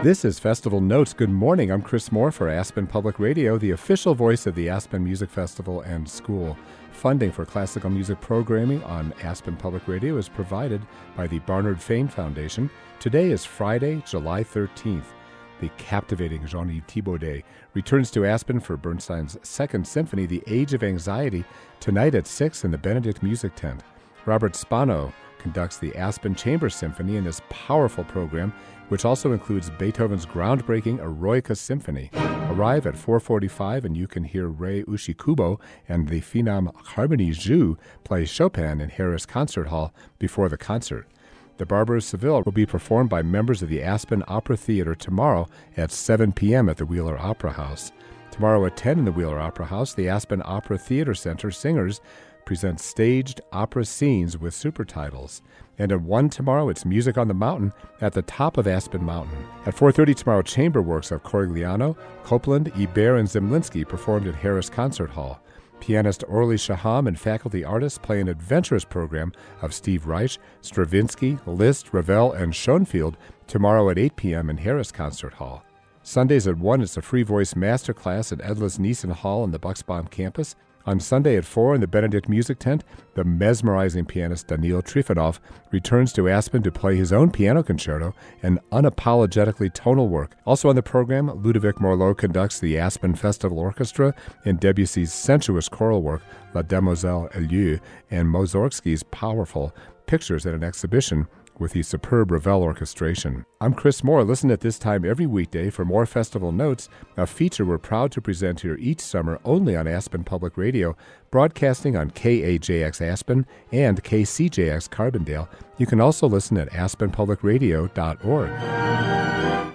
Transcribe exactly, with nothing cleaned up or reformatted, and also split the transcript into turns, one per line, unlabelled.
This is Festival Notes. Good morning. I'm Chris Moore for Aspen Public Radio, the official voice of the Aspen Music Festival and School. Funding for classical music programming on Aspen Public Radio is provided by the Barnard Fain Foundation. Today is Friday, July thirteenth. The captivating Jean-Yves Thibaudet returns to Aspen for Bernstein's Second Symphony, The Age of Anxiety, tonight at six in the Benedict Music Tent. Robert Spano conducts the Aspen Chamber Symphony in this powerful program, which also includes Beethoven's groundbreaking Eroica Symphony. Arrive at four forty-five and you can hear Rei Ushikubo and the Phenom Harmony Zhu play Chopin in Harris Concert Hall before the concert. The Barber of Seville will be performed by members of the Aspen Opera Theater tomorrow at seven p.m. at the Wheeler Opera House. Tomorrow at ten in the Wheeler Opera House, the Aspen Opera Theater Center singers present staged opera scenes with super titles. And at one tomorrow, it's Music on the Mountain at the top of Aspen Mountain. At four thirty tomorrow, chamber works of Corigliano, Copland, Ibert, and Zemlinsky performed at Harris Concert Hall. Pianist Orly Shaham and faculty artists play an adventurous program of Steve Reich, Stravinsky, Liszt, Ravel, and Schoenfield tomorrow at eight p.m. in Harris Concert Hall. Sundays at one, it's a free voice masterclass at Edlis Neeson Hall on the Bucksbaum campus. On Sunday at four in the Benedict Music Tent, the mesmerizing pianist Daniil Trifonov returns to Aspen to play his own piano concerto, an unapologetically tonal work. Also on the program, Ludovic Morlot conducts the Aspen Festival Orchestra in Debussy's sensuous choral work, La Demoiselle Elieu, and Mussorgsky's powerful Pictures at an Exhibition with the superb Ravel orchestration. I'm Chris Moore. Listen at this time every weekday for more Festival Notes, a feature we're proud to present here each summer only on Aspen Public Radio, broadcasting on K A J X Aspen and K C J X Carbondale. You can also listen at aspen public radio dot org.